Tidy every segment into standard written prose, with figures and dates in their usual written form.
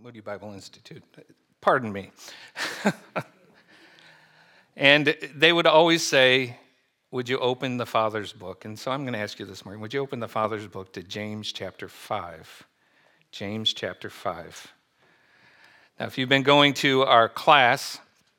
Moody Bible Institute. Pardon me. And they would always say, would you open the Father's book? And so I'm going to ask you this morning, would you open the Father's book to James chapter 5? James chapter 5. Now, if you've been going to our class,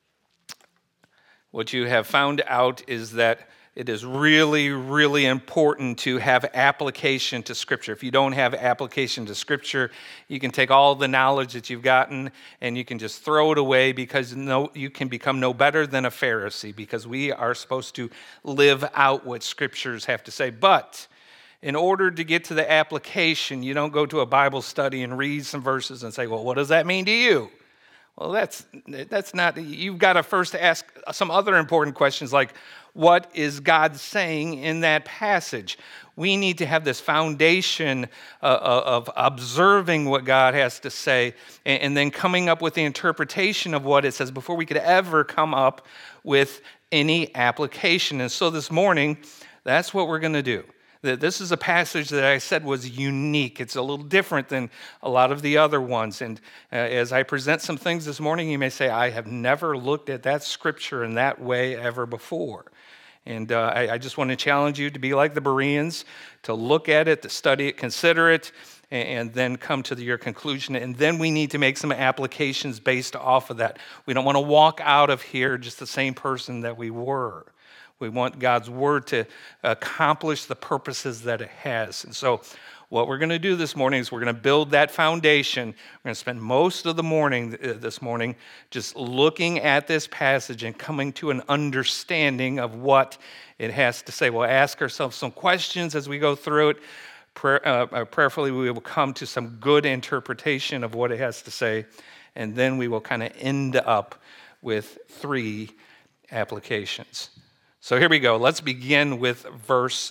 what you have found out is that it is really, really important to have application to Scripture. If you don't have application to Scripture, you can take all the knowledge that you've gotten and you can just throw it away because you can become no better than a Pharisee, because we are supposed to live out what Scriptures have to say. But in order to get to the application, you don't go to a Bible study and read some verses and say, well, what does that mean to you? Well, that's not, you've got to first ask some other important questions like, what is God saying in that passage? We need to have this foundation of observing what God has to say and then coming up with the interpretation of what it says before we could ever come up with any application. And so this morning, that's what we're going to do. This is a passage that I said was unique. It's a little different than a lot of the other ones. And as I present some things this morning, you may say, I have never looked at that scripture in that way ever before. And I just want to challenge you to be like the Bereans, to look at it, to study it, consider it, and then come to your conclusion. And then we need to make some applications based off of that. We don't want to walk out of here just the same person that we were. We want God's word to accomplish the purposes that it has. And so what we're going to do this morning is we're going to build that foundation. We're going to spend most of the morning this morning just looking at this passage and coming to an understanding of what it has to say. We'll ask ourselves some questions as we go through it. Prayerfully, we will come to some good interpretation of what it has to say. And then we will kind of end up with 3 applications. So here we go. Let's begin with verse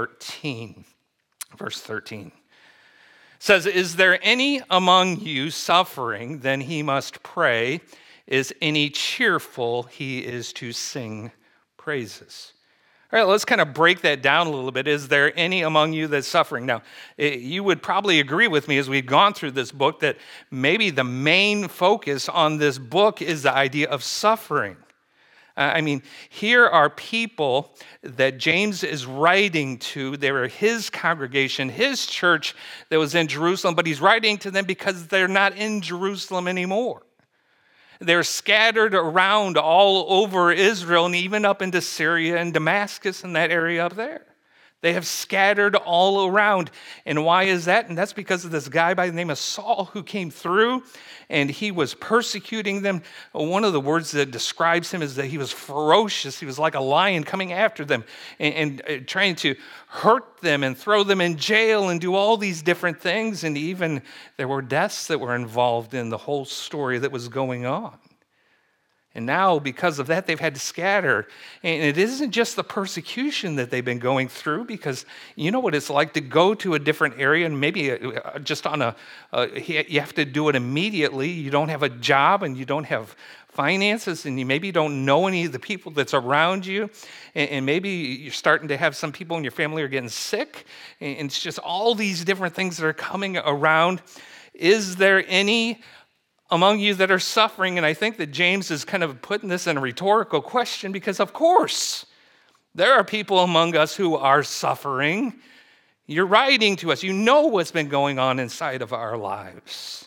13. Verse 13 it says, is there any among you suffering? Then he must pray. Is any cheerful? He is to sing praises. All right, let's kind of break that down a little bit. Is there any among you that's suffering? Now, you would probably agree with me as we've gone through this book that maybe the main focus on this book is the idea of suffering. Here are people that James is writing to. They were his congregation, his church that was in Jerusalem, but he's writing to them because they're not in Jerusalem anymore. They're scattered around all over Israel and even up into Syria and Damascus and that area up there. They have scattered all around. And why is that? And that's because of this guy by the name of Saul who came through and he was persecuting them. One of the words that describes him is that he was ferocious. He was like a lion coming after them and trying to hurt them and throw them in jail and do all these different things. And even there were deaths that were involved in the whole story that was going on. And now, because of that, they've had to scatter. And it isn't just the persecution that they've been going through, because you know what it's like to go to a different area and maybe just on you have to do it immediately. You don't have a job and you don't have finances and you maybe don't know any of the people that's around you. And maybe you're starting to have some people in your family are getting sick. And it's just all these different things that are coming around. Is there any among you that are suffering? And I think that James is kind of putting this in a rhetorical question because, of course, there are people among us who are suffering. You're writing to us. You know what's been going on inside of our lives.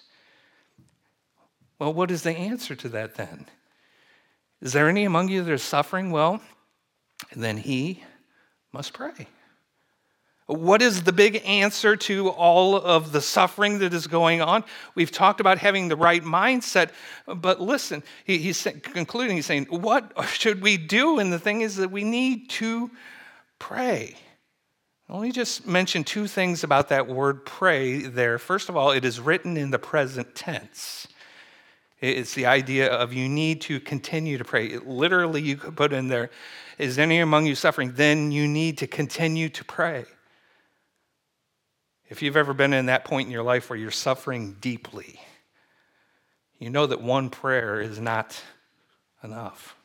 Well, what is the answer to that then? Is there any among you that are suffering? Well, then he must pray. What is the big answer to all of the suffering that is going on? We've talked about having the right mindset, but listen, he's concluding, he's saying, what should we do? And the thing is that we need to pray. Let me just mention 2 things about that word pray there. First of all, it is written in the present tense. It's the idea of you need to continue to pray. Literally, you could put in there, is any among you suffering? Then you need to continue to pray. If you've ever been in that point in your life where you're suffering deeply, you know that one prayer is not enough.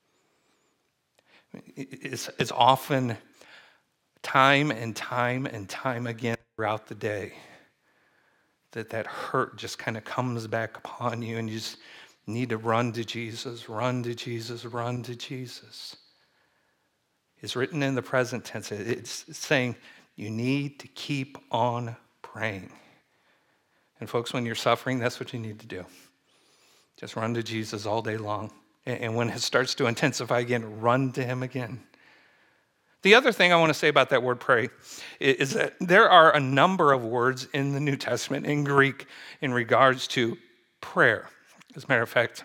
It's often time and time and time again throughout the day that hurt just kind of comes back upon you, and you just need to run to Jesus, run to Jesus, run to Jesus. It's written in the present tense. It's saying you need to keep on praying. And folks, when you're suffering, that's what you need to do. Just run to Jesus all day long. And when it starts to intensify again, run to him again. The other thing I want to say about that word pray is that there are a number of words in the New Testament in Greek in regards to prayer. As a matter of fact,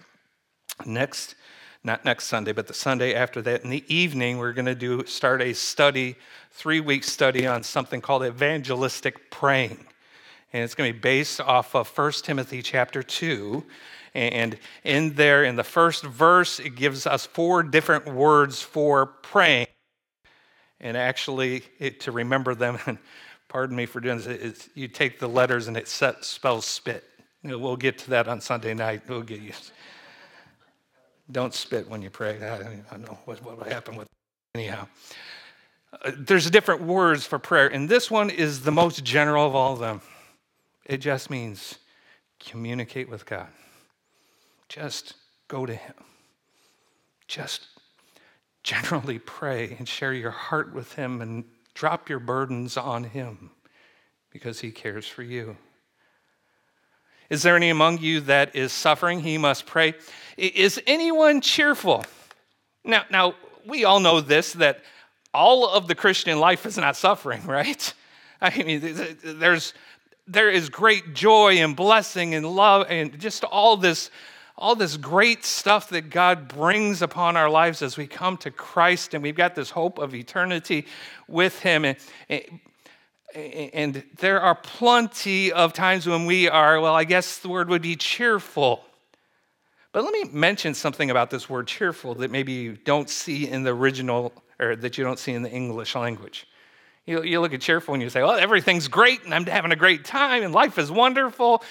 not next Sunday, but the Sunday after that, in the evening, we're going to start a study, 3-week study on something called evangelistic praying. And it's going to be based off of 1 Timothy chapter 2. And in there, in the first verse, it gives us 4 different words for praying. And actually, to remember them, and pardon me for doing this, you take the letters and it spells spit. We'll get to that on Sunday night. We'll get you. Don't spit when you pray. I don't know what will happen with it. Anyhow. There's different words for prayer, and this one is the most general of all of them. It just means communicate with God. Just go to him. Just generally pray and share your heart with him and drop your burdens on him because he cares for you. Is there any among you that is suffering? He must pray. Is anyone cheerful? Now we all know this, that all of the Christian life is not suffering, right? I mean, there is great joy and blessing and love and just all this great stuff that God brings upon our lives as we come to Christ, and we've got this hope of eternity with him. And there are plenty of times when we are, well, I guess the word would be cheerful. But let me mention something about this word cheerful that maybe you don't see in the original, or that you don't see in the English language. You look at cheerful and you say, well, everything's great and I'm having a great time and life is wonderful.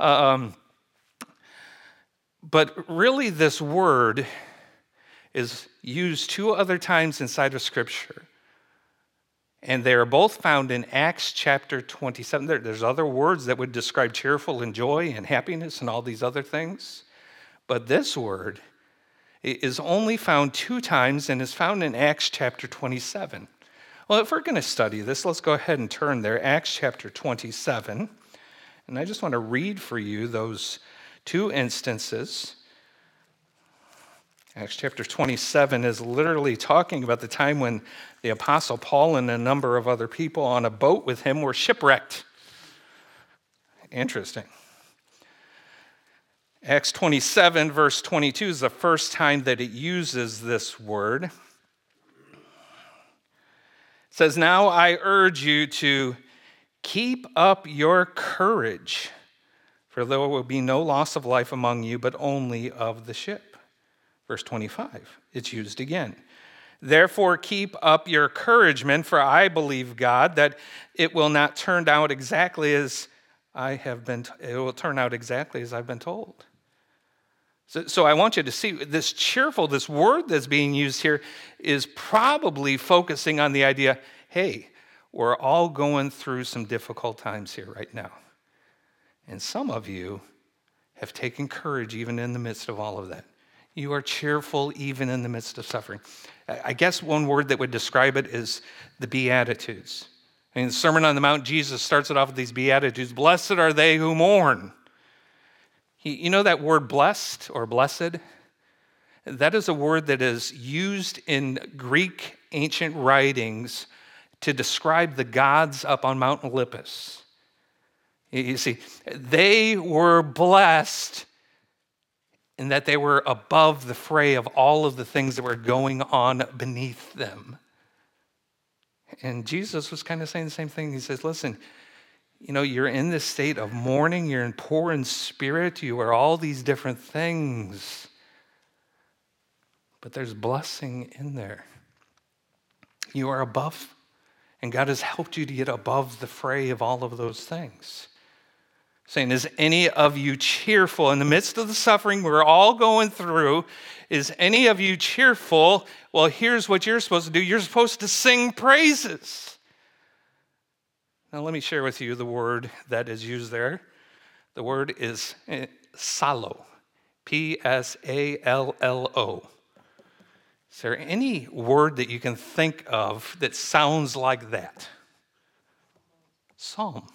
But really this word is used 2 other times inside of Scripture. And they are both found in Acts chapter 27. There's other words that would describe cheerful and joy and happiness and all these other things. But this word is only found 2 times and is found in Acts chapter 27. Well, if we're going to study this, let's go ahead and turn there. Acts chapter 27. And I just want to read for you those 2 instances. Acts chapter 27 is literally talking about the time when the Apostle Paul and a number of other people on a boat with him were shipwrecked. Interesting. Acts 27, verse 22 is the first time that it uses this word. It says, now I urge you to keep up your courage, for there will be no loss of life among you, but only of the ship. Verse 25, it's used again. Therefore, keep up your encouragement, for I believe, God, that it will not turn out exactly as it will turn out exactly as I've been told. So I want you to see this word that's being used here is probably focusing on the idea, hey, we're all going through some difficult times here right now. And some of you have taken courage even in the midst of all of that. You are cheerful even in the midst of suffering. I guess one word that would describe it is the Beatitudes. In the Sermon on the Mount, Jesus starts it off with these Beatitudes. Blessed are they who mourn. You know that word blessed or blessed? That is a word that is used in Greek ancient writings to describe the gods up on Mount Olympus. You see, they were blessed in that they were above the fray of all of the things that were going on beneath them. And Jesus was kind of saying the same thing. He says, listen, you're in this state of mourning, you're in poor in spirit, you are all these different things. But there's blessing in there. You are above, and God has helped you to get above the fray of all of those things. Saying, is any of you cheerful in the midst of the suffering we're all going through? Is any of you cheerful? Well, here's what you're supposed to do. You're supposed to sing praises. Now, let me share with you the word that is used there. The word is psallo, P-S-A-L-L-O. Is there any word that you can think of that sounds like that? Psalm.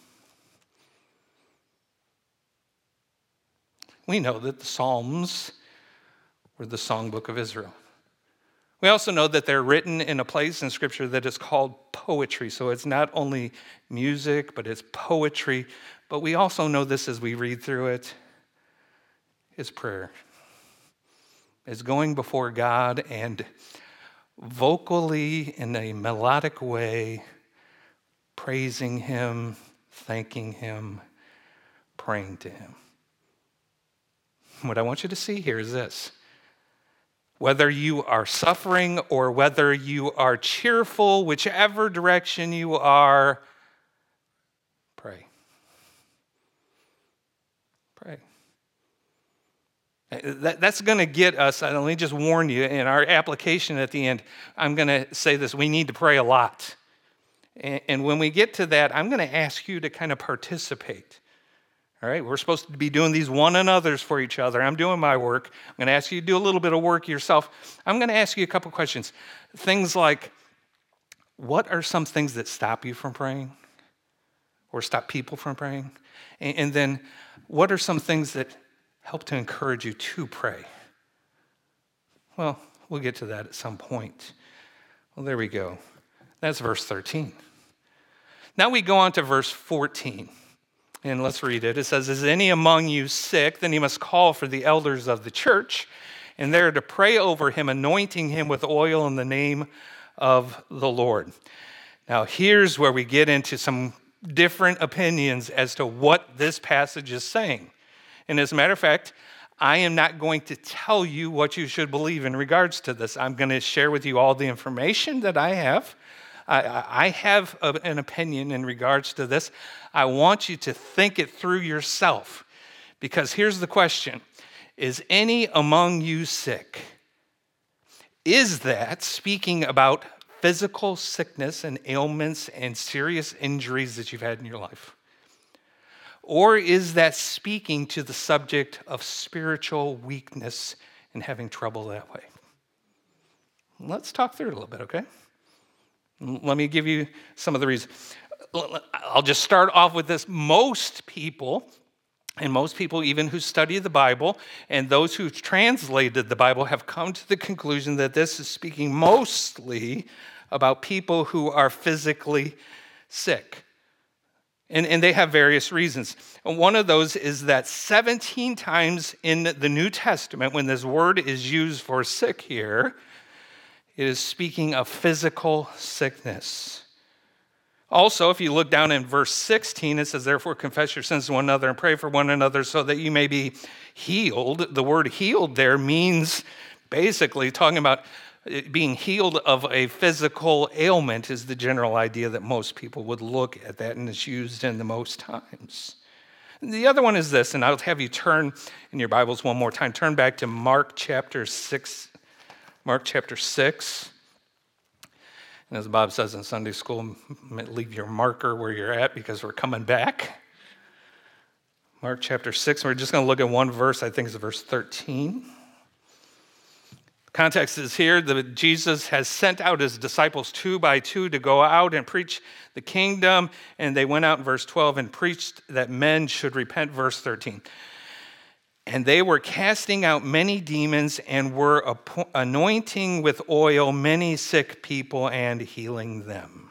We know that the Psalms were the songbook of Israel. We also know that they're written in a place in Scripture that is called poetry. So it's not only music, but it's poetry. But we also know this as we read through it is prayer. It's going before God and vocally, in a melodic way, praising Him, thanking Him, praying to Him. What I want you to see here is this. Whether you are suffering or whether you are cheerful, whichever direction you are, pray. Pray. That's going to get us, let me just warn you, in our application at the end, I'm going to say this, we need to pray a lot. And when we get to that, I'm going to ask you to kind of participate. All right, we're supposed to be doing these one another's for each other. I'm doing my work. I'm going to ask you to do a little bit of work yourself. I'm going to ask you a couple questions. Things like, what are some things that stop you from praying? Or stop people from praying? And then, what are some things that help to encourage you to pray? Well, we'll get to that at some point. Well, there we go. That's verse 13. Now we go on to verse 14. And let's read it. It says, is any among you sick? Then he must call for the elders of the church, and they're to pray over him, anointing him with oil in the name of the Lord. Now, here's where we get into some different opinions as to what this passage is saying. And as a matter of fact, I am not going to tell you what you should believe in regards to this. I'm going to share with you all the information that I have. I have an opinion in regards to this. I want you to think it through yourself, because here's the question. Is any among you sick? Is that speaking about physical sickness and ailments and serious injuries that you've had in your life? Or is that speaking to the subject of spiritual weakness and having trouble that way? Let's talk through it a little bit, okay? Let me give you some of the reasons. I'll just start off with this. Most people even who study the Bible and those who translated the Bible have come to the conclusion that this is speaking mostly about people who are physically sick. And they have various reasons. And one of those is that 17 times in the New Testament, when this word is used for sick here, it is speaking of physical sickness. Also, if you look down in verse 16, it says, therefore confess your sins to one another and pray for one another so that you may be healed. The word healed there means basically talking about being healed of a physical ailment is the general idea that most people would look at that, and it's used in the most times. The other one is this, and I'll have you turn in your Bibles one more time. Turn back to Mark chapter 6. Mark chapter 6. And as Bob says in Sunday school, leave your marker where you're at because we're coming back. Mark chapter 6, we're just going to look at one verse, I think it's verse 13. The context is here that Jesus has sent out his disciples 2 by 2 to go out and preach the kingdom, and they went out in verse 12 and preached that men should repent, verse 13. And they were casting out many demons and were anointing with oil many sick people and healing them.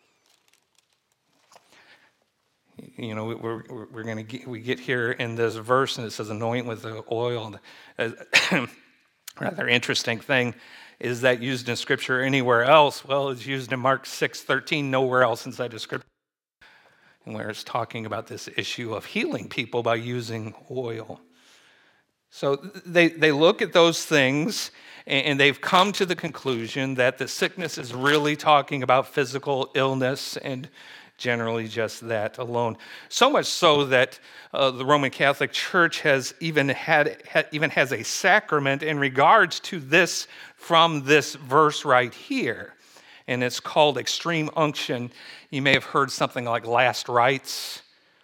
You know, we get here in this verse and it says anoint with the oil. Rather interesting thing is that used in Scripture anywhere else? Well, it's used in Mark 6:13, nowhere else inside of Scripture, and where it's talking about this issue of healing people by using oil. So they look at those things, and they've come to the conclusion that the sickness is really talking about physical illness and generally just that alone. So much so that the Roman Catholic Church has even has a sacrament in regards to this from this verse right here. And it's called extreme unction. You may have heard something like last rites.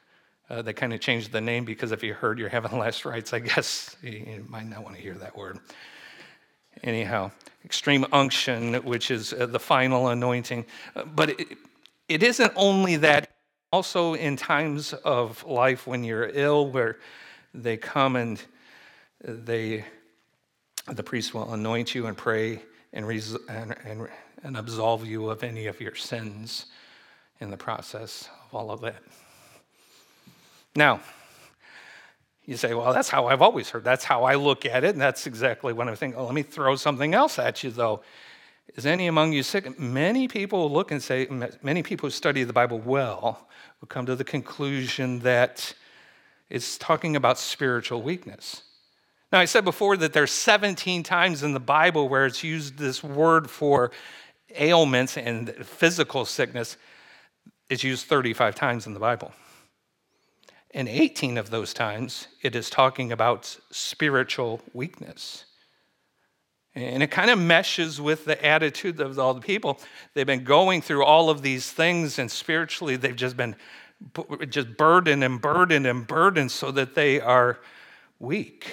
They kind of changed the name because if you heard you're having last rites, I guess you might not want to hear that word. Anyhow, extreme unction, which is the final anointing. But it isn't only that. Also in times of life when you're ill, where they come and the priest will anoint you and pray and absolve you of any of your sins in the process of all of that. Now, you say, well, that's how I've always heard. That's how I look at it, and that's exactly what I think. Oh, let me throw something else at you, though. Is any among you sick? Many people look and say, many people who study the Bible well will come to the conclusion that it's talking about spiritual weakness. Now, I said before that there's 17 times in the Bible where it's used this word for ailments and physical sickness. It's used 35 times in the Bible. And 18 of those times, it is talking about spiritual weakness. And it kind of meshes with the attitude of all the people. They've been going through all of these things, and spiritually they've just been burdened and burdened and burdened so that they are weak.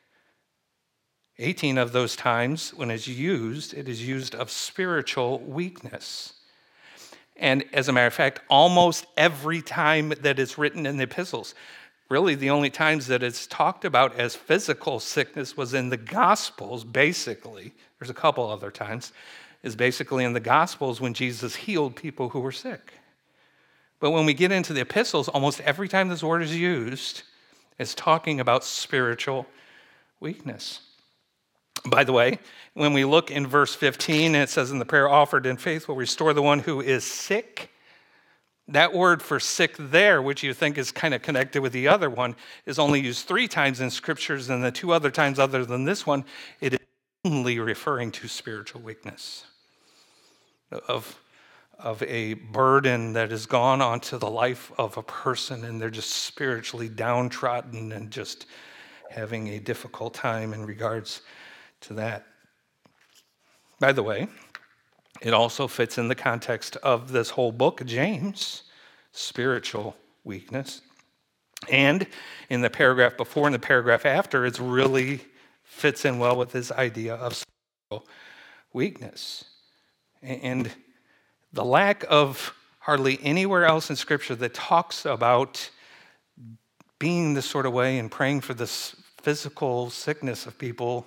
18 of those times, when it's used, it is used of spiritual weakness. And as a matter of fact, almost every time that it's written in the epistles, really the only times that it's talked about as physical sickness was in the Gospels, basically. There's a couple other times, is basically in the Gospels when Jesus healed people who were sick. But when we get into the epistles, almost every time this word is used, it's talking about spiritual weakness. By the way, when we look in verse 15, it says, "In the prayer offered in faith will restore the one who is sick." That word for sick there, which you think is kind of connected with the other one, is only used 3 times in scriptures, and the 2 other times other than this one, it is only referring to spiritual weakness, of a burden that has gone onto the life of a person, and they're just spiritually downtrodden and just having a difficult time in regards to that. By the way, it also fits in the context of this whole book, James, spiritual weakness. And in the paragraph before and the paragraph after, it really fits in well with this idea of spiritual weakness. And the lack of hardly anywhere else in Scripture that talks about being this sort of way and praying for this physical sickness of people,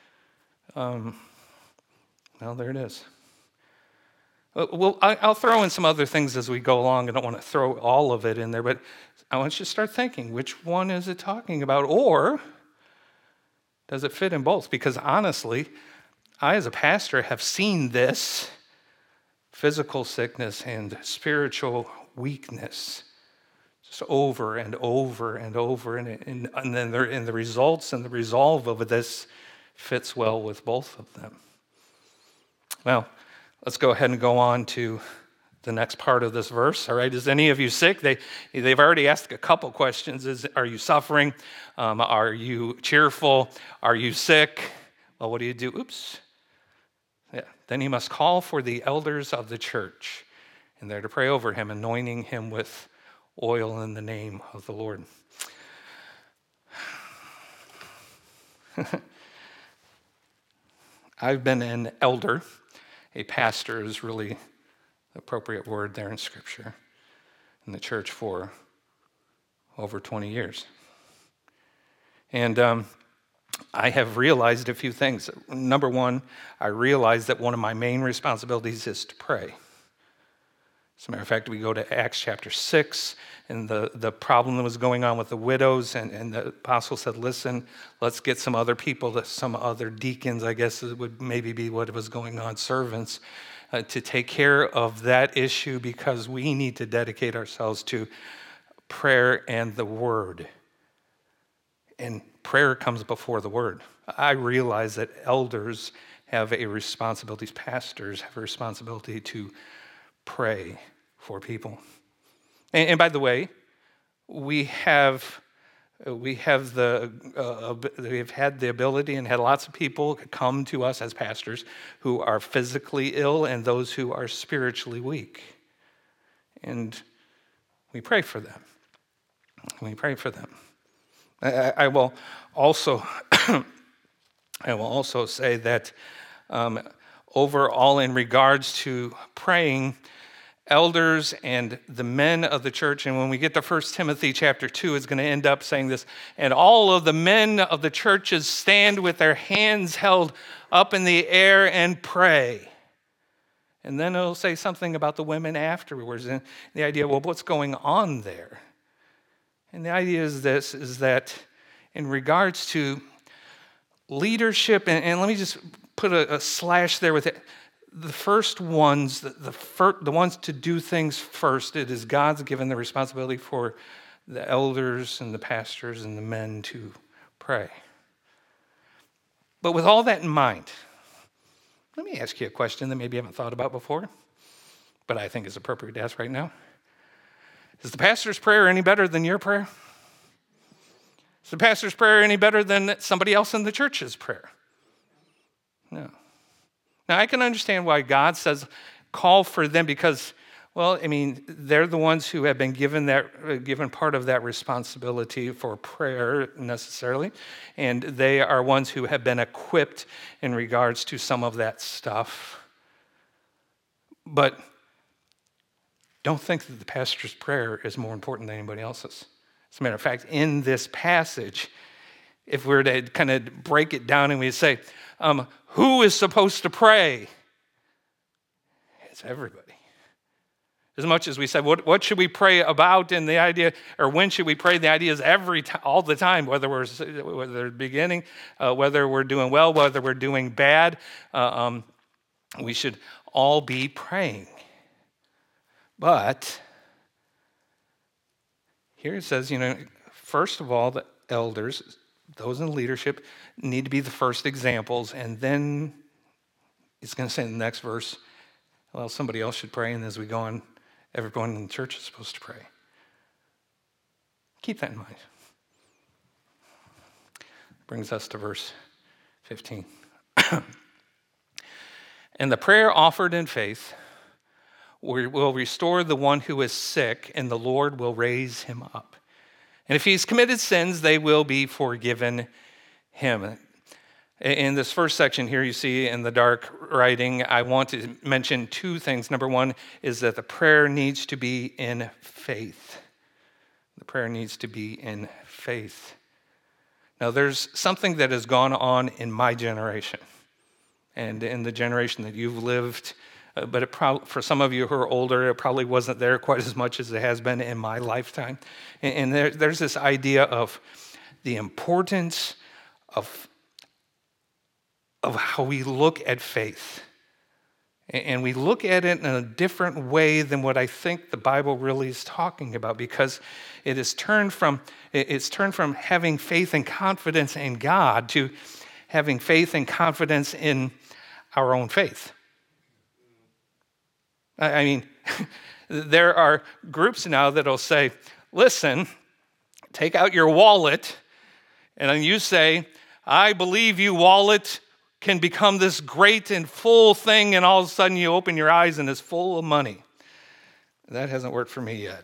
well, there it is. Well, I'll throw in some other things as we go along. I don't want to throw all of it in there, but I want you to start thinking, which one is it talking about? Or does it fit in both? Because honestly, I as a pastor have seen this physical sickness and spiritual weakness just over and over and over. And then the results and the resolve of this fits well with both of them. Well, let's go ahead and go on to the next part of this verse. All right, is any of you sick? They've already asked a couple questions. Are you suffering? Are you cheerful? Are you sick? Well, what do you do? Oops. Yeah. Then he must call for the elders of the church, and they're to pray over him, anointing him with oil in the name of the Lord. I've been an elder. A pastor is really the appropriate word there in Scripture in the church for over 20 years. And I have realized a few things. Number one, I realized that one of my main responsibilities is to pray. As a matter of fact, we go to Acts chapter 6, and the problem that was going on with the widows, and the apostle said, listen, let's get some other people, some other deacons, I guess it would maybe be what was going on, servants, to take care of that issue because we need to dedicate ourselves to prayer and the word. And prayer comes before the word. I realize that elders have a responsibility, pastors have a responsibility to pray for people. And by the way, we have had the ability and had lots of people come to us as pastors who are physically ill and those who are spiritually weak. And we pray for them. We pray for them. I will also, I will also say that overall, in regards to praying, elders and the men of the church, and when we get to 1 Timothy chapter 2, it's going to end up saying this, and all of the men of the churches stand with their hands held up in the air and pray. And then it'll say something about the women afterwards, and the idea, well, what's going on there? And the idea is this, is that in regards to leadership, and let me just put a slash there with it, the first ones, the ones to do things first, it is God's given the responsibility for the elders and the pastors and the men to pray. But with all that in mind, let me ask you a question that maybe you haven't thought about before, but I think is appropriate to ask right now. Is the pastor's prayer any better than your prayer? Is the pastor's prayer any better than somebody else in the church's prayer? No. Now, I can understand why God says call for them because, well, I mean, they're the ones who have been given part of that responsibility for prayer necessarily, and they are ones who have been equipped in regards to some of that stuff. But don't think that the pastor's prayer is more important than anybody else's. As a matter of fact, in this passage, if we were to kind of break it down and we say, who is supposed to pray? It's everybody. As much as we said, what should we pray about? And the idea, or when should we pray? The idea is all the time, whether beginning, whether we're doing well, whether we're doing bad, we should all be praying. But here it says, first of all, the elders, those in leadership, need to be the first examples. And then it's going to say in the next verse, well, somebody else should pray. And as we go on, everyone in the church is supposed to pray. Keep that in mind. Brings us to verse 15. And the prayer offered in faith will restore the one who is sick, and the Lord will raise him up. And if he's committed sins, they will be forgiven him. In this first section here, you see in the dark writing, I want to mention two things. Number one is that the prayer needs to be in faith. The prayer needs to be in faith. Now, there's something that has gone on in my generation and in the generation that you've lived, but for some of you who are older, it probably wasn't there quite as much as it has been in my lifetime. And there's this idea of the importance of how we look at faith. And we look at it in a different way than what I think the Bible really is talking about, because it's turned from having faith and confidence in God to having faith and confidence in our own faith. I mean, there are groups now that'll say, listen, take out your wallet, and then you say, I believe you, wallet, can become this great and full thing, and all of a sudden you open your eyes and it's full of money. That hasn't worked for me yet.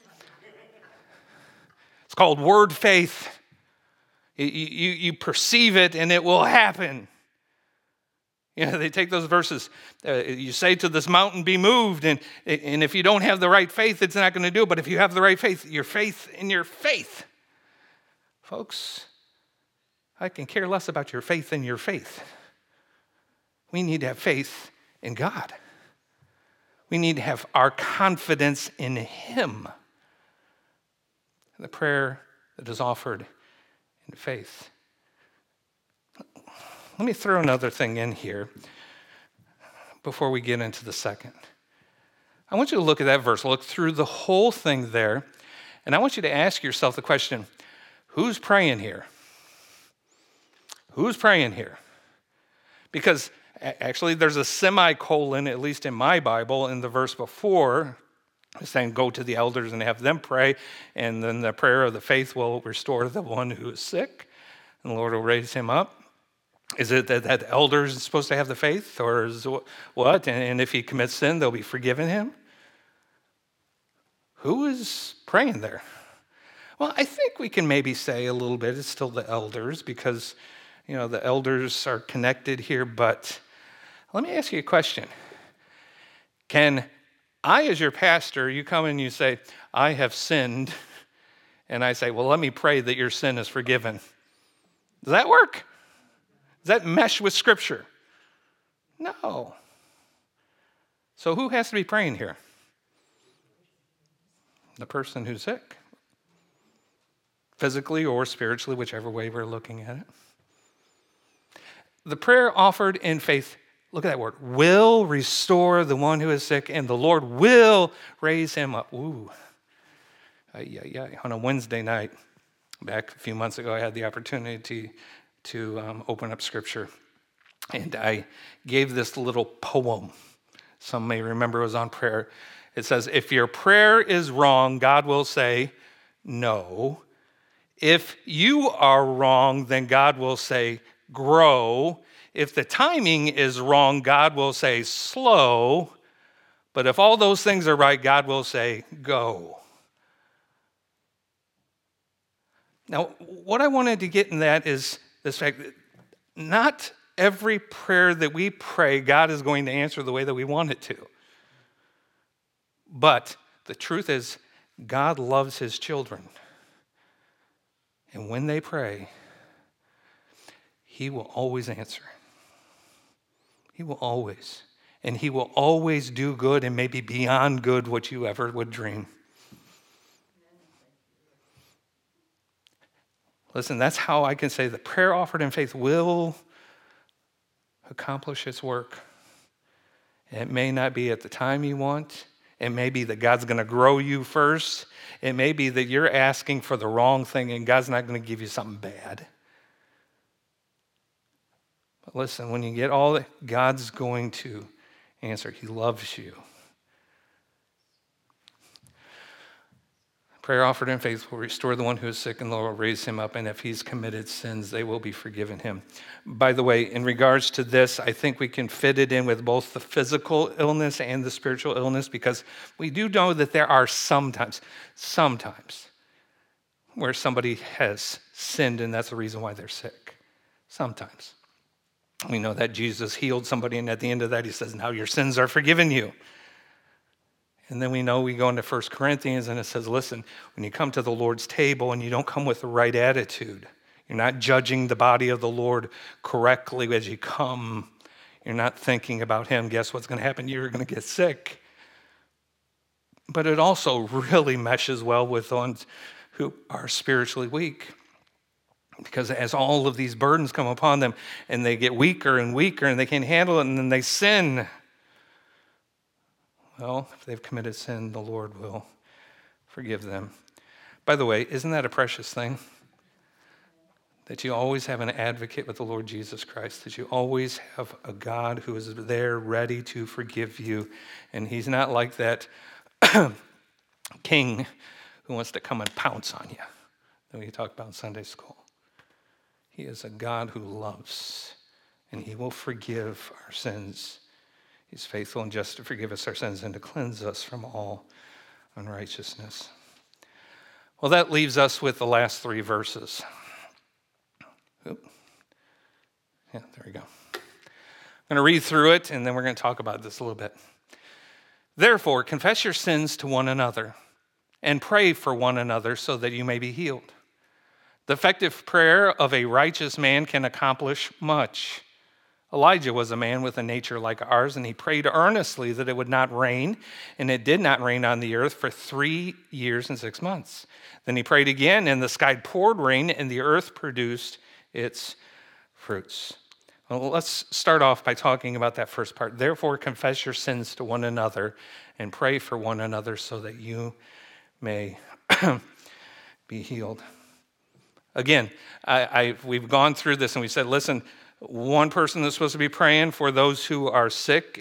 It's called word faith. You perceive it and it will happen. They take those verses. You say to this mountain, be moved. And if you don't have the right faith, it's not going to do it. But if you have the right faith, your faith in your faith. Folks, I can care less about your faith in your faith. We need to have faith in God. We need to have our confidence in Him. The prayer that is offered in faith. Let me throw another thing in here before we get into the second. I want you to look at that verse, look through the whole thing there, and I want you to ask yourself the question, who's praying here? Who's praying here? Because actually there's a semicolon, at least in my Bible, in the verse before, saying go to the elders and have them pray, and then the prayer of the faith will restore the one who is sick, and the Lord will raise him up. Is it that the elder is supposed to have the faith, or is what? And if he commits sin, they'll be forgiven him? Who is praying there? Well, I think we can maybe say a little bit, it's still the elders because, the elders are connected here. But let me ask you a question. Can I, as your pastor, you come and you say, I have sinned, and I say, well, let me pray that your sin is forgiven. Does that work? Does that mesh with Scripture? No. So who has to be praying here? The person who's sick. Physically or spiritually, whichever way we're looking at it. The prayer offered in faith, look at that word, will restore the one who is sick, and the Lord will raise him up. Ooh. On a Wednesday night, back a few months ago, I had the opportunity to open up Scripture, and I gave this little poem. Some may remember it was on prayer. It says, if your prayer is wrong, God will say no. If you are wrong, then God will say grow. If the timing is wrong, God will say slow. But if all those things are right, God will say go. Now, what I wanted to get in that is this fact that not every prayer that we pray, God is going to answer the way that we want it to. But the truth is, God loves his children. And when they pray, he will always answer. He will always. And he will always do good and maybe beyond good what you ever would dream. Listen, that's how I can say the prayer offered in faith will accomplish its work. It may not be at the time you want. It may be that God's going to grow you first. It may be that you're asking for the wrong thing and God's not going to give you something bad. But listen, when you get all that, God's going to answer. He loves you. Prayer offered in faith will restore the one who is sick, and the Lord will raise him up, and if he's committed sins, they will be forgiven him. By the way, in regards to this, I think we can fit it in with both the physical illness and the spiritual illness, because we do know that there are sometimes where somebody has sinned, and that's the reason why they're sick. Sometimes. We know that Jesus healed somebody, and at the end of that, he says, now your sins are forgiven you. And then we know we go into 1 Corinthians and it says, listen, when you come to the Lord's table and you don't come with the right attitude, you're not judging the body of the Lord correctly as you come, you're not thinking about him, guess what's going to happen? You're going to get sick. But it also really meshes well with ones who are spiritually weak. Because as all of these burdens come upon them and they get weaker and weaker and they can't handle it and then they sin. Well, if they've committed sin, the Lord will forgive them. By the way, isn't that a precious thing? That you always have an advocate with the Lord Jesus Christ, that you always have a God who is there ready to forgive you. And he's not like that king who wants to come and pounce on you that we talk about in Sunday school. He is a God who loves, and he will forgive our sins. He's faithful and just to forgive us our sins and to cleanse us from all unrighteousness. Well, that leaves us with the last three verses. There we go. I'm going to read through it, and then we're going to talk about this a little bit. Therefore, confess your sins to one another and pray for one another so that you may be healed. The effective prayer of a righteous man can accomplish much. Elijah was a man with a nature like ours, and he prayed earnestly that it would not rain, and it did not rain on the earth for 3 years and 6 months. Then he prayed again, and the sky poured rain, and the earth produced its fruits. Well, let's start off by talking about that first part. Therefore, confess your sins to one another and pray for one another so that you may be healed. Again, we've gone through this, and we said, listen, one person that's supposed to be praying for those who are sick,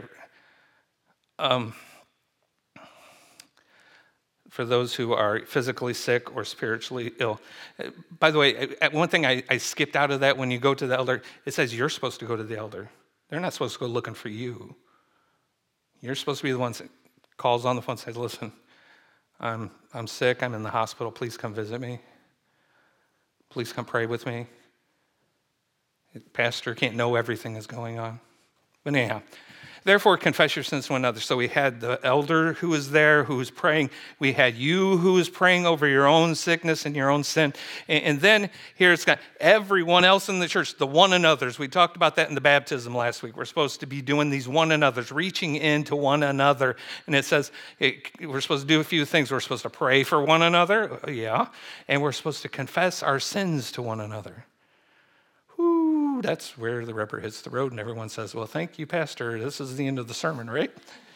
for those who are physically sick or spiritually ill. By the way, one thing I skipped out of that, when you go to the elder, it says you're supposed to go to the elder. They're not supposed to go looking for you. You're supposed to be the one that calls on the phone and says, listen, I'm sick. I'm in the hospital. Please come visit me. Please come pray with me. Pastor can't know everything that's going on. But anyhow, therefore confess your sins to one another. So we had the elder who was there, who was praying. We had you who was praying over your own sickness and your own sin. And then here it's got everyone else in the church, the one another's. We talked about that in the baptism last week. We're supposed to be doing these one another's, reaching into one another. And it says we're supposed to do a few things. We're supposed to pray for one another, yeah. And we're supposed to confess our sins to one another. Whoo, that's where the rubber hits the road and everyone says, well, thank you, Pastor. This is the end of the sermon, right?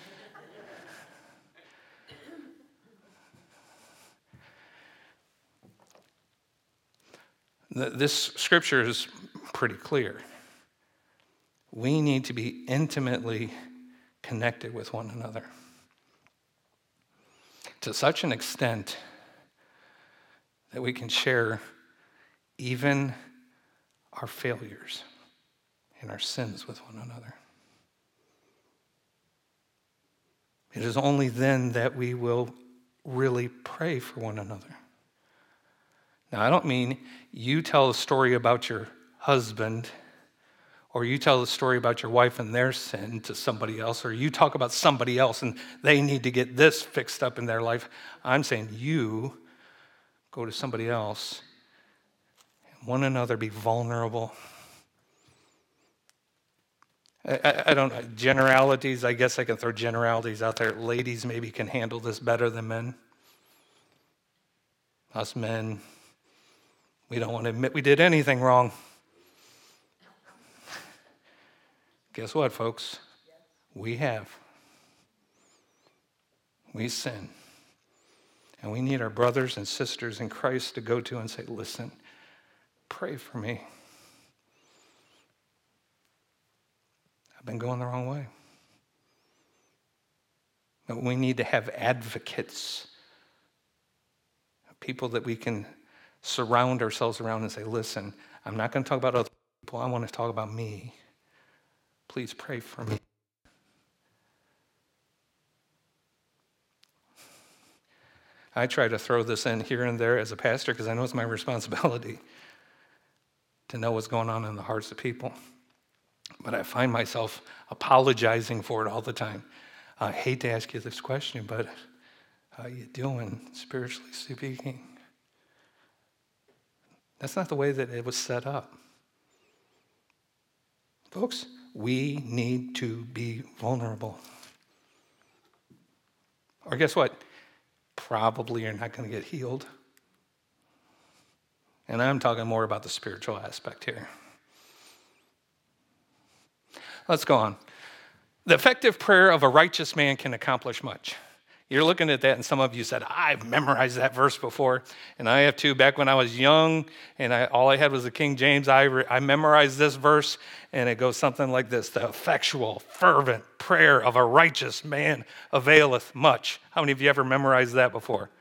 This scripture is pretty clear. We need to be intimately connected with one another to such an extent that we can share even our failures and our sins with one another. It is only then that we will really pray for one another. Now, I don't mean you tell a story about your husband, or you tell a story about your wife and their sin to somebody else, or you talk about somebody else and they need to get this fixed up in their life. I'm saying you go to somebody else, one another, be vulnerable. I don't know, generalities, I guess I can throw generalities out there. Ladies maybe can handle this better than men. Us men, we don't want to admit we did anything wrong. Guess what, folks? We have. We sin. And we need our brothers and sisters in Christ to go to and say, listen, pray for me. I've been going the wrong way. But we need to have advocates, people that we can surround ourselves around and say, listen, I'm not going to talk about other people. I want to talk about me. Please pray for me. I try to throw this in here and there as a pastor because I know it's my responsibility to know what's going on in the hearts of people. But I find myself apologizing for it all the time. I hate to ask you this question, but how you doing, spiritually speaking? That's not the way that it was set up. Folks, we need to be vulnerable. Or guess what? Probably you're not going to get healed. And I'm talking more about the spiritual aspect here. Let's go on. The effective prayer of a righteous man can accomplish much. You're looking at that, and some of you said, I've memorized that verse before, and I have too. Back when I was young, and all I had was the King James, I memorized this verse, and it goes something like this: the effectual, fervent prayer of a righteous man availeth much. How many of you ever memorized that before?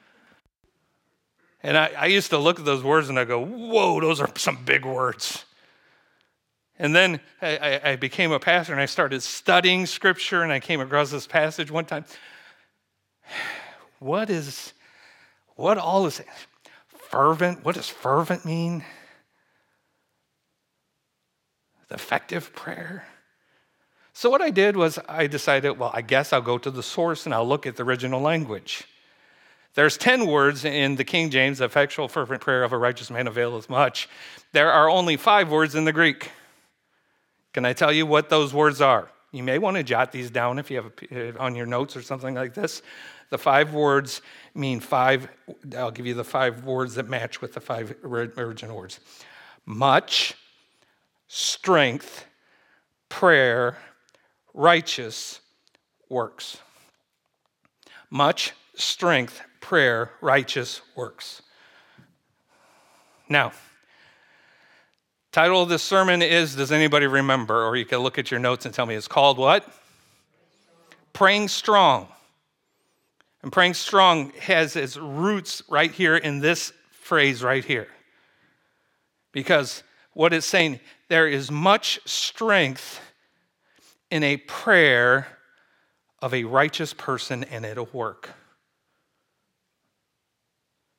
And I used to look at those words, and I go, whoa, those are some big words. And then I became a pastor, and I started studying Scripture, and I came across this passage one time. What all is fervent? What does fervent mean? The effective prayer. So what I did was I decided, well, I guess I'll go to the source and I'll look at the original language. There's 10 words in the King James, the effectual fervent prayer of a righteous man availeth much. There are only 5 words in the Greek. Can I tell you what those words are? You may want to jot these down if you have on your notes or something like this. The 5 words mean 5. I'll give you the 5 words that match with the 5 original words. Much, strength, prayer, righteous, works. Much, strength, prayer, righteous, works. Now, title of this sermon is, does anybody remember? Or you can look at your notes and tell me, it's called what? Praying Strong. And praying strong has its roots right here in this phrase right here. Because what it's saying, there is much strength in a prayer of a righteous person, and it'll work.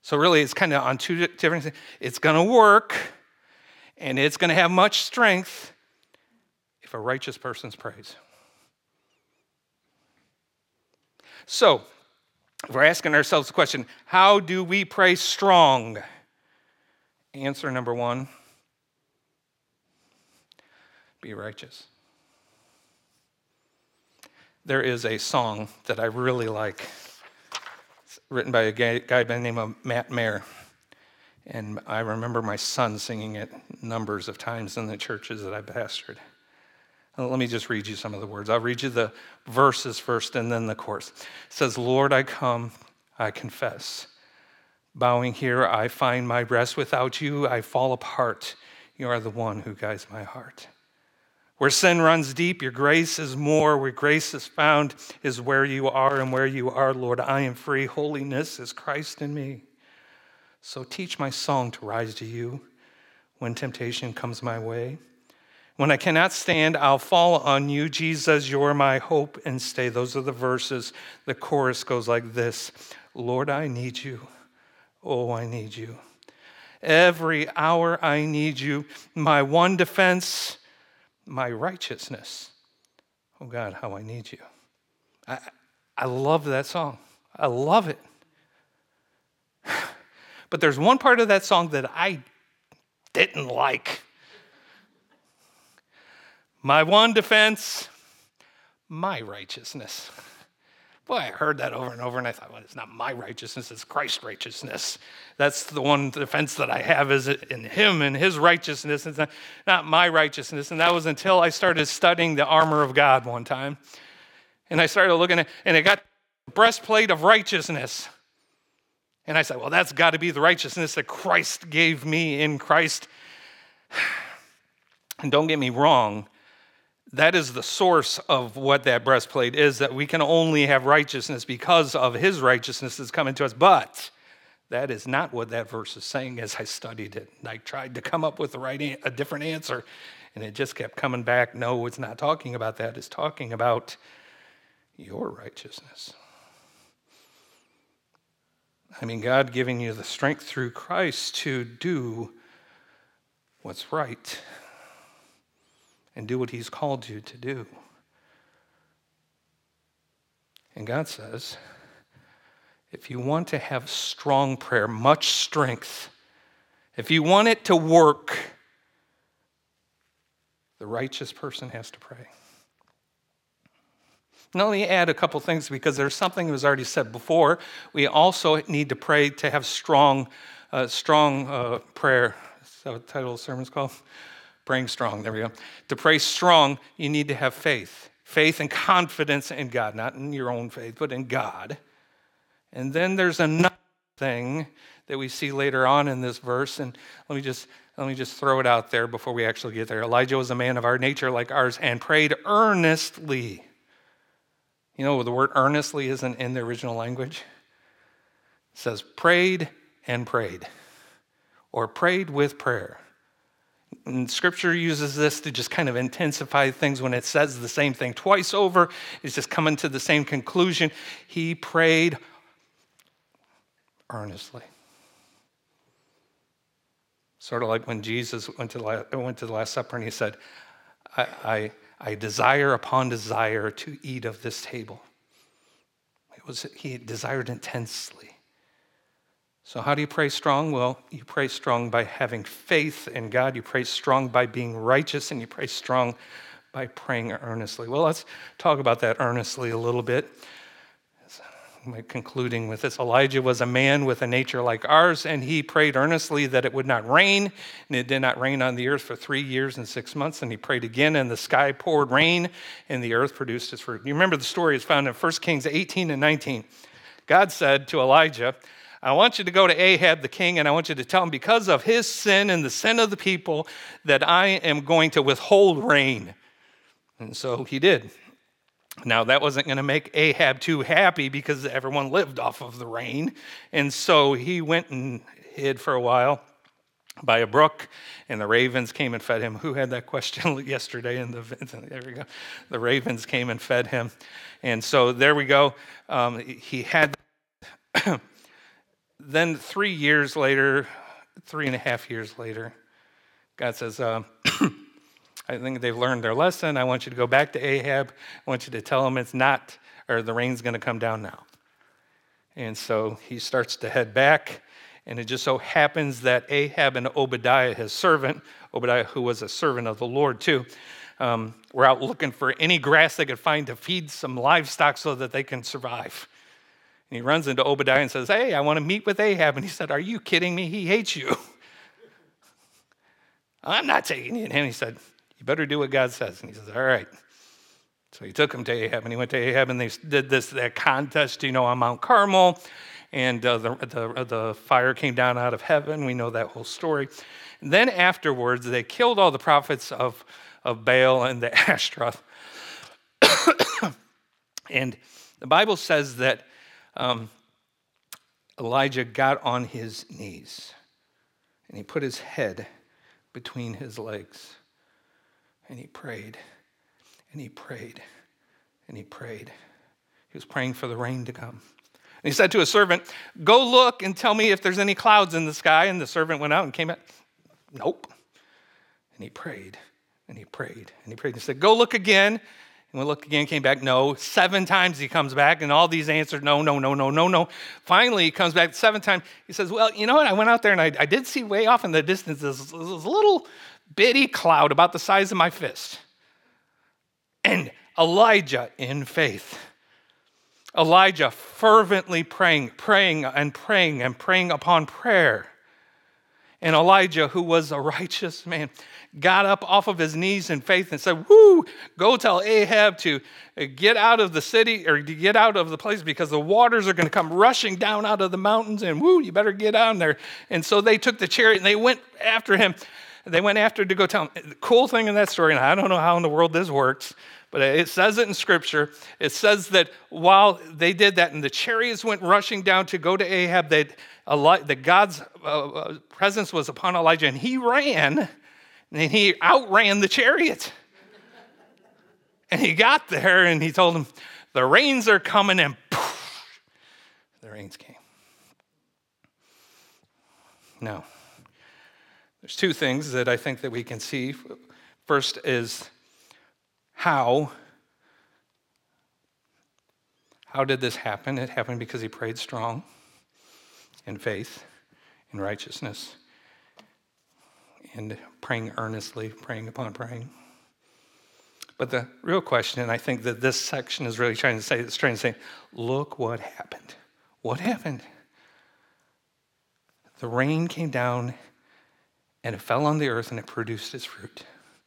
So really, it's kind of on two different things. It's going to work, and it's going to have much strength if a righteous person's prays. So, if we're asking ourselves the question, how do we pray strong? Answer number one, be righteous. There is a song that I really like. It's written by a guy by the name of Matt Mayer. And I remember my son singing it numbers of times in the churches that I pastored. Let me just read you some of the words. I'll read you the verses first and then the chorus. It says, Lord, I come, I confess. Bowing here, I find my rest. Without you, I fall apart. You are the one who guides my heart. Where sin runs deep, your grace is more. Where grace is found is where you are, and where you are, Lord, I am free. Holiness is Christ in me. So teach my song to rise to you when temptation comes my way. When I cannot stand, I'll fall on you. Jesus, you're my hope and stay. Those are the verses. The chorus goes like this. Lord, I need you. Oh, I need you. Every hour I need you. My one defense, my righteousness. Oh God, how I need you. I love that song. I love it. But there's one part of that song that I didn't like. My one defense, my righteousness. Boy, I heard that over and over, and I thought, well, it's not my righteousness, it's Christ's righteousness. That's the one defense that I have is in him and his righteousness. It's not my righteousness. And that was until I started studying the armor of God one time. And I started looking at, and it got the breastplate of righteousness. And I said, well, that's got to be the righteousness that Christ gave me in Christ. And don't get me wrong, that is the source of what that breastplate is, that we can only have righteousness because of his righteousness that's coming to us. But that is not what that verse is saying as I studied it. And I tried to come up with a different answer, and it just kept coming back. No, it's not talking about that. It's talking about your righteousness. I mean, God giving you the strength through Christ to do what's right and do what he's called you to do. And God says, if you want to have strong prayer, much strength, if you want it to work, the righteous person has to pray. Now let me add a couple things because there's something that was already said before. We also need to pray to have strong prayer. Is that what the title of the sermon is called? Praying strong, there we go. To pray strong, you need to have faith. Faith and confidence in God, not in your own faith, but in God. And then there's another thing that we see later on in this verse, and let me just throw it out there before we actually get there. Elijah was a man of our nature like ours and prayed earnestly. You know, the word earnestly isn't in the original language. It says prayed and prayed, or prayed with prayer. And Scripture uses this to just kind of intensify things when it says the same thing twice over. It's just coming to the same conclusion. He prayed earnestly. Sort of like when Jesus went to the Last Supper and he said, I desire upon desire to eat of this table. He desired intensely. So how do you pray strong? Well, you pray strong by having faith in God. You pray strong by being righteous, and you pray strong by praying earnestly. Well, let's talk about that earnestly a little bit. Concluding with this, Elijah was a man with a nature like ours, and he prayed earnestly that it would not rain, and it did not rain on the earth for 3 years and 6 months, and he prayed again, and the sky poured rain, and the earth produced its fruit. You remember the story is found in 1 Kings 18 and 19. God said to Elijah, I want you to go to Ahab the king, and I want you to tell him because of his sin and the sin of the people that I am going to withhold rain. And so he did. Now, that wasn't going to make Ahab too happy because everyone lived off of the rain. And so he went and hid for a while by a brook, and the ravens came and fed him. Who had that question yesterday? There we go. The ravens came and fed him. And so there we go. He had Then 3 years later, 3.5 years later, God says, I think they've learned their lesson. I want you to go back to Ahab. I want you to tell him it's not, or the rain's going to come down now. And so he starts to head back. And it just so happens that Ahab and Obadiah, his servant, Obadiah, who was a servant of the Lord too, were out looking for any grass they could find to feed some livestock so that they can survive. And he runs into Obadiah and says, hey, I want to meet with Ahab. And he said, are you kidding me? He hates you. I'm not taking you. And he said, you better do what God says. And he says, all right. So he took him to Ahab, and he went to Ahab, and they did that contest, on Mount Carmel. And the fire came down out of heaven. We know that whole story. And then afterwards, they killed all the prophets of Baal and the Ashtaroth. And the Bible says that Elijah got on his knees, and he put his head between his legs, and he prayed, and he prayed, and he prayed. He was praying for the rain to come. And he said to his servant, go look and tell me if there's any clouds in the sky. And the servant went out and came back. Nope. And he prayed, and he prayed, and he prayed. And he said, go look again. And we looked again, came back, no. 7 times he comes back, and all these answers, no, no, no, no, no, no. Finally, he comes back 7 times. He says, well, you know what? I went out there, and I did see way off in the distance this little bitty cloud about the size of my fist. And Elijah in faith. Elijah fervently praying upon prayer. And Elijah, who was a righteous man, got up off of his knees in faith and said, go tell Ahab to get out of the city or to get out of the place because the waters are going to come rushing down out of the mountains and you better get down there. And so they took the chariot and they went after him. They went after to go tell him. The cool thing in that story, and I don't know how in the world this works, but it says it in Scripture. It says that while they did that and the chariots went rushing down to go to Ahab, that God's presence was upon Elijah, and he ran, and he outran the chariot. And he got there, and he told him, the rains are coming, and poof, the rains came. Now, there's 2 things that I think that we can see. First is how did this happen? It happened because he prayed strong in faith, in righteousness, and praying earnestly, praying upon praying. But the real question, and I think that this section is really trying to say, look what happened. What happened? The rain came down, and it fell on the earth, and it produced its fruit.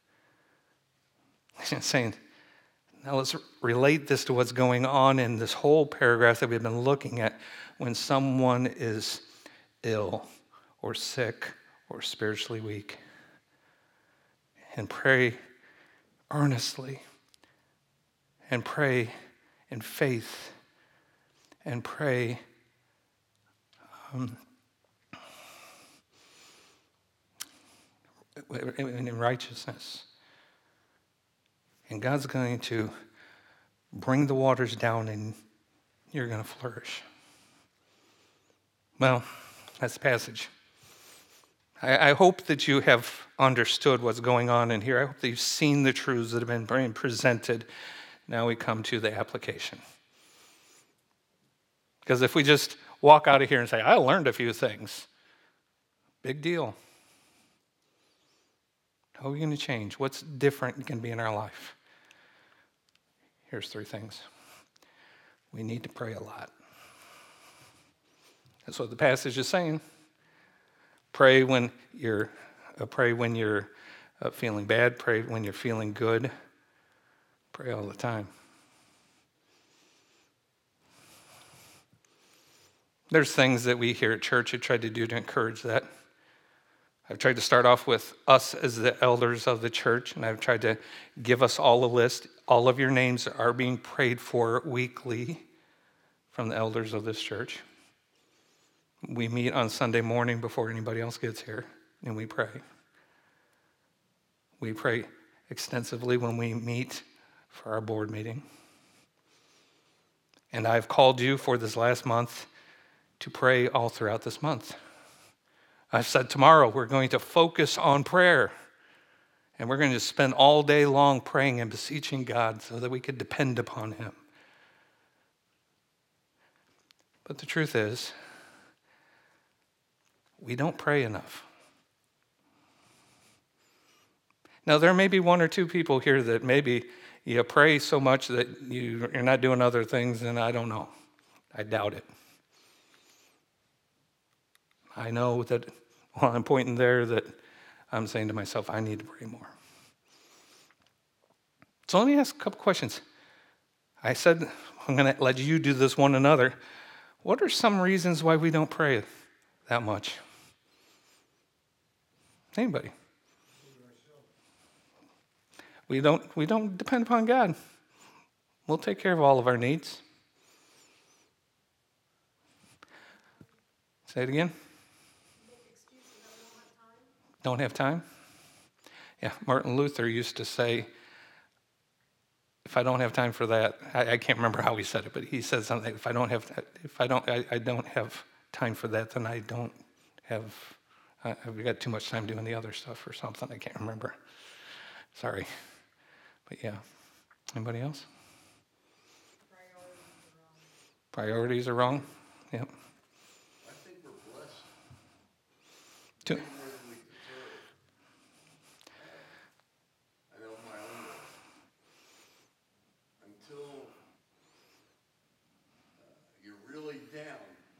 It's saying, now let's relate this to what's going on in this whole paragraph that we've been looking at when someone is ill or sick or spiritually weak. And pray earnestly, and pray in faith, and pray in righteousness. And God's going to bring the waters down, and you're going to flourish. Well, that's the passage. I hope that you have understood what's going on in here. I hope that you've seen the truths that have been presented. Now we come to the application. Because if we just walk out of here and say, I learned a few things, big deal. How are we going to change? What's different can be in our life? Here's 3 things. We need to pray a lot. That's what the passage is saying. Pray when you're feeling bad. Pray when you're feeling good. Pray all the time. There's things that we here at church have tried to do to encourage that. I've tried to start off with us as the elders of the church, and I've tried to give us all a list. All of your names are being prayed for weekly from the elders of this church. We meet on Sunday morning before anybody else gets here, and we pray. We pray extensively when we meet for our board meeting. And I've called you for this last month to pray all throughout this month. I've said tomorrow we're going to focus on prayer. And we're going to spend all day long praying and beseeching God so that we could depend upon him. But the truth is, we don't pray enough. Now, there may be one or two people here that maybe you pray so much that you're not doing other things, and I don't know. I doubt it. I know that while I'm pointing there that I'm saying to myself, I need to pray more. So let me ask a couple questions. I said I'm going to let you do this one another. What are some reasons why we don't pray that much? Anybody? We don't depend upon God. We'll take care of all of our needs. Say it again. Don't have time? Yeah, Martin Luther used to say, if I don't have time for that, I can't remember how he said it, but he said something. If I don't have time for that, then I've got too much time doing the other stuff or something. I can't remember. Sorry, but yeah. Anybody else? Priorities are wrong. Yep. I think we're blessed. Too. Way more than we deserve. I know my own way. Until you're really down,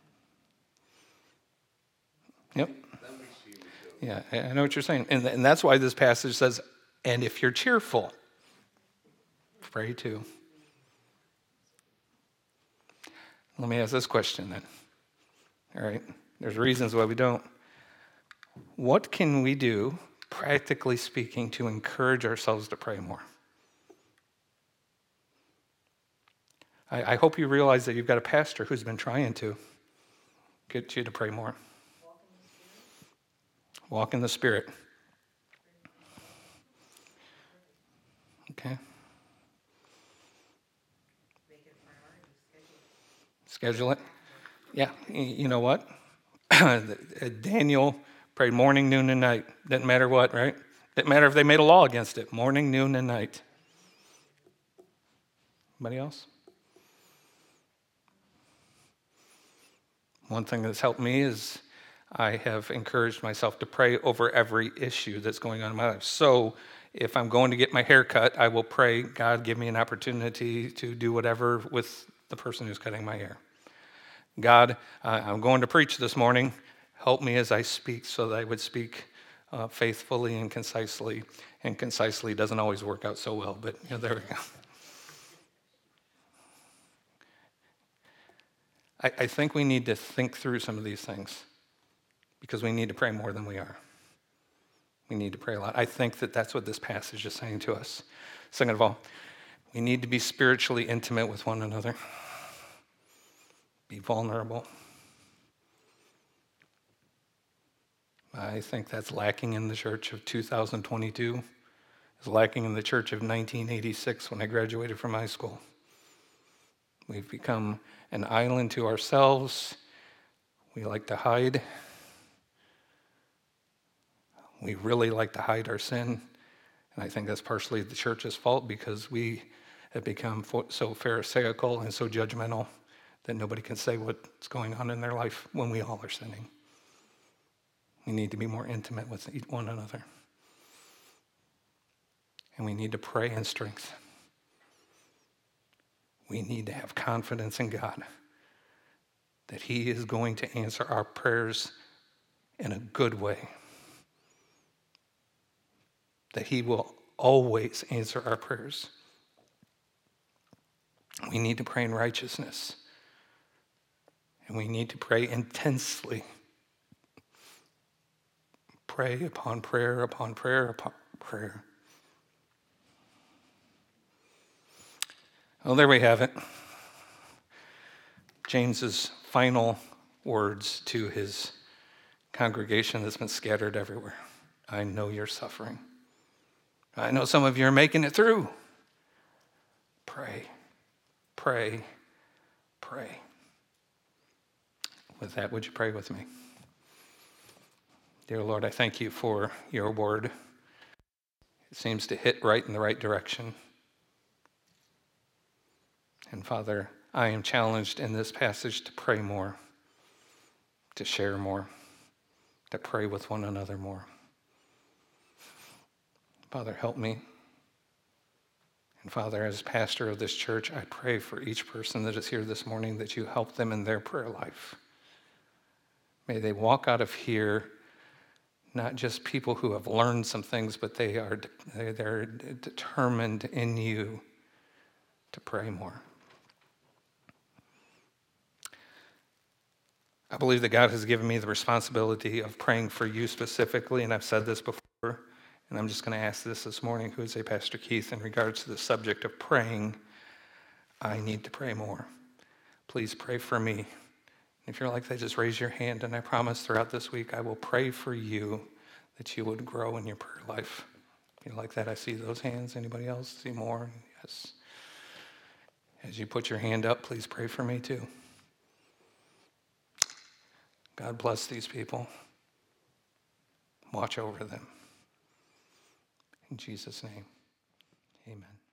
Yep. then we see the show. Yeah, I know what you're saying. And that's why this passage says, and if you're cheerful, pray too. Let me ask this question then. All right, there's reasons why we don't. What can we do, practically speaking, to encourage ourselves to pray more? I hope you realize that you've got a pastor who's been trying to get you to pray more. Walk in the Spirit. Okay. Schedule it. Yeah, you know what? Daniel prayed morning, noon, and night. Didn't matter what, right? Didn't matter if they made a law against it. Morning, noon, and night. Anybody else? One thing that's helped me is I have encouraged myself to pray over every issue that's going on in my life. So if I'm going to get my hair cut, I will pray, God, give me an opportunity to do whatever with the person who's cutting my hair. God, I'm going to preach this morning. Help me as I speak so that I would speak faithfully and concisely. And concisely doesn't always work out so well, but there we go. I think we need to think through some of these things because we need to pray more than we are. We need to pray a lot. I think that that's what this passage is saying to us. Second of all, we need to be spiritually intimate with one another. Be vulnerable. I think that's lacking in the church of 2022. It's lacking in the church of 1986 when I graduated from high school. We've become an island to ourselves. We like to hide. We really like to hide our sin. And I think that's partially the church's fault because we have become so pharisaical and so judgmental that nobody can say what's going on in their life when we all are sinning. We need to be more intimate with one another. And we need to pray in strength. We need to have confidence in God that He is going to answer our prayers in a good way. That He will always answer our prayers. We need to pray in righteousness. And we need to pray intensely. Pray upon prayer upon prayer upon prayer. Well, there we have it. James's final words to his congregation that's been scattered everywhere. I know you're suffering. I know some of you are making it through. Pray, pray, pray. With that, would you pray with me? Dear Lord, I thank you for your word. It seems to hit right in the right direction. And Father, I am challenged in this passage to pray more, to share more, to pray with one another more. Father, help me. And Father, as pastor of this church, I pray for each person that is here this morning that you help them in their prayer life. May they walk out of here not just people who have learned some things, but they're determined in you to pray more. I believe that God has given me the responsibility of praying for you specifically, and I've said this before, and I'm just going to ask this morning, who is a Pastor Keith, in regards to the subject of praying. I need to pray more. Please pray for me. If you're like that, just raise your hand, and I promise throughout this week I will pray for you that you would grow in your prayer life. If you're like that, I see those hands. Anybody else see more? Yes. As you put your hand up, please pray for me too. God bless these people. Watch over them. In Jesus' name, amen.